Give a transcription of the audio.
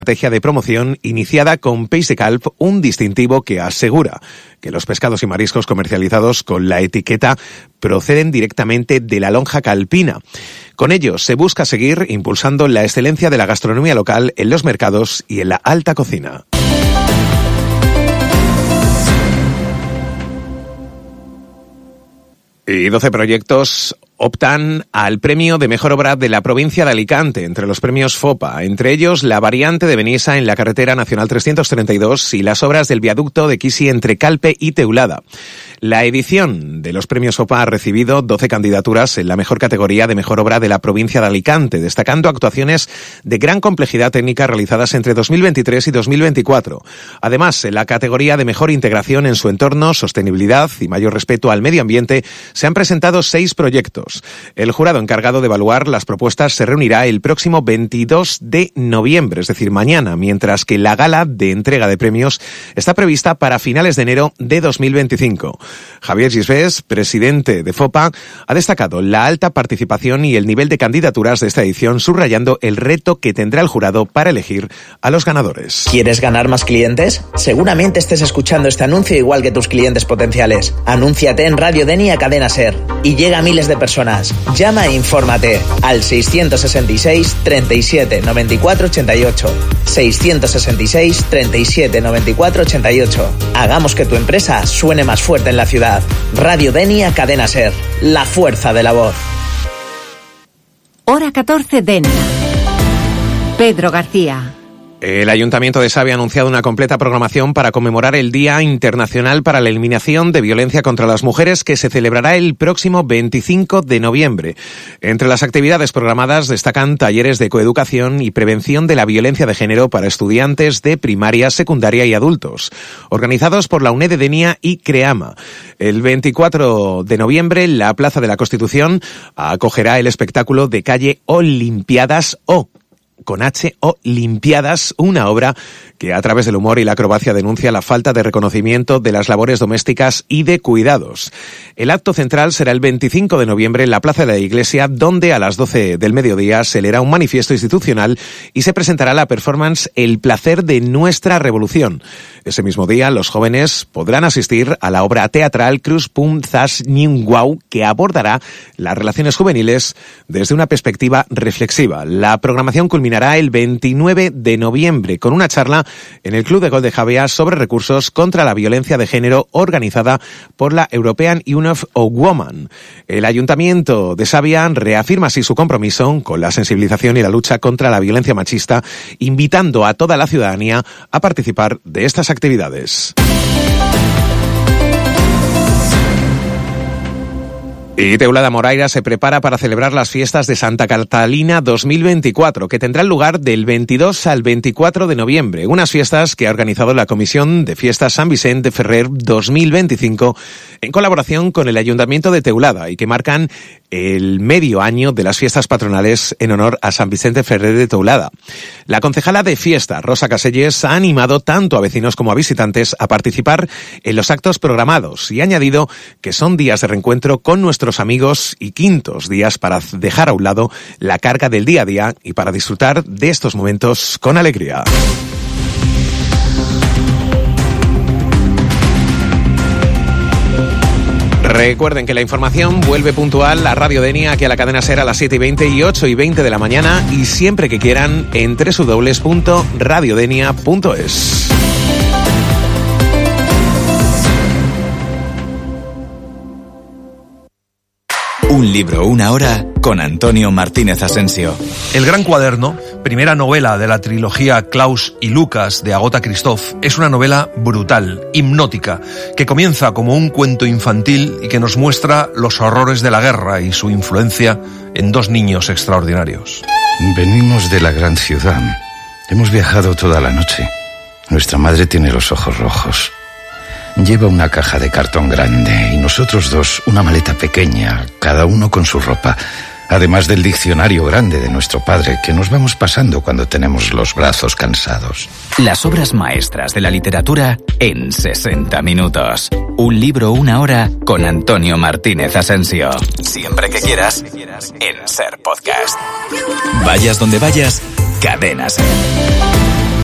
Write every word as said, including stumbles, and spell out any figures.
Estrategia de promoción iniciada con Peix de Calp, un distintivo que asegura que los pescados y mariscos comercializados con la etiqueta proceden directamente de la lonja calpina. Con ello se busca seguir impulsando la excelencia de la gastronomía local en los mercados y en la alta cocina. Y doce proyectos optan al premio de mejor obra de la provincia de Alicante, entre los premios FOPA, entre ellos la variante de Benissa en la carretera nacional trescientos treinta y dos y las obras del viaducto de Quisi entre Calpe y Teulada. La edición de los premios FOPA ha recibido doce candidaturas en la mejor categoría de mejor obra de la provincia de Alicante, destacando actuaciones de gran complejidad técnica realizadas entre dos mil veintitrés y dos mil veinticuatro. Además, en la categoría de mejor integración en su entorno, sostenibilidad y mayor respeto al medio ambiente, se han presentado seis proyectos. El jurado encargado de evaluar las propuestas se reunirá el próximo veintidós de noviembre, es decir, mañana, mientras que la gala de entrega de premios está prevista para finales de enero de dos mil veinticinco. Javier Gisbés, presidente de FOPA, ha destacado la alta participación y el nivel de candidaturas de esta edición, subrayando el reto que tendrá el jurado para elegir a los ganadores. ¿Quieres ganar más clientes? Seguramente estés escuchando este anuncio igual que tus clientes potenciales. Anúnciate en Radio Denia Cadena Ser y llega a miles de personas. Llama e infórmate al seiscientos sesenta y seis, treinta y siete, noventa y cuatro, ochenta y ocho. seiscientos sesenta y seis, treinta y siete, noventa y cuatro, ochenta y ocho. Hagamos que tu empresa suene más fuerte en la ciudad. Radio Denia Cadena Ser. La fuerza de la voz. Hora catorce Denia. Pedro García. El Ayuntamiento de Savia ha anunciado una completa programación para conmemorar el Día Internacional para la Eliminación de Violencia contra las Mujeres, que se celebrará el próximo veinticinco de noviembre. Entre las actividades programadas destacan talleres de coeducación y prevención de la violencia de género para estudiantes de primaria, secundaria y adultos, organizados por la UNED de Denia y CREAMA. El veinticuatro de noviembre, la Plaza de la Constitución acogerá el espectáculo de calle Olimpiadas O. con H o Limpiadas, una obra que a través del humor y la acrobacia denuncia la falta de reconocimiento de las labores domésticas y de cuidados. El acto central será el veinticinco de noviembre en la Plaza de la Iglesia, donde a las doce del mediodía se leerá un manifiesto institucional y se presentará la performance El placer de nuestra revolución. Ese mismo día, los jóvenes podrán asistir a la obra teatral Cruz Pum Zas Ninguau, que abordará las relaciones juveniles desde una perspectiva reflexiva. La programación culminará el veintinueve de noviembre con una charla en el Club de Golf de Javea sobre recursos contra la violencia de género, organizada por la European Union of Women. El Ayuntamiento de Savia reafirma así su compromiso con la sensibilización y la lucha contra la violencia machista, invitando a toda la ciudadanía a participar de estas actividades. Y Teulada Moraira se prepara para celebrar las fiestas de Santa Catalina dos mil veinticuatro, que tendrán lugar del veintidós al veinticuatro de noviembre. Unas fiestas que ha organizado la Comisión de Fiestas San Vicente de Ferrer dos mil veinticinco en colaboración con el Ayuntamiento de Teulada y que marcan el medio año de las fiestas patronales en honor a San Vicente Ferrer de Teulada. La concejala de fiesta, Rosa Caselles, ha animado tanto a vecinos como a visitantes a participar en los actos programados y ha añadido que son días de reencuentro con nuestros amigos y quintos días para dejar a un lado la carga del día a día y para disfrutar de estos momentos con alegría. Recuerden que la información vuelve puntual a Radio Denia, aquí a la cadena SER a las siete y veinte y ocho y veinte de la mañana, y siempre que quieran en doble u doble u doble u punto radio denia punto es. Un libro, una hora, con Antonio Martínez Asensio. El Gran Cuaderno, primera novela de la trilogía Klaus y Lucas de Agota Christoph, es una novela brutal, hipnótica, que comienza como un cuento infantil y que nos muestra los horrores de la guerra y su influencia en dos niños extraordinarios. Venimos de la gran ciudad. Hemos viajado toda la noche. Nuestra madre tiene los ojos rojos. Lleva una caja de cartón grande y nosotros dos una maleta pequeña, cada uno con su ropa, además del diccionario grande de nuestro padre que nos vamos pasando cuando tenemos los brazos cansados. Las obras maestras de la literatura en sesenta minutos. Un libro, una hora, con Antonio Martínez Asensio. Siempre que quieras, en SER Podcast. Vayas donde vayas, Cadena SER.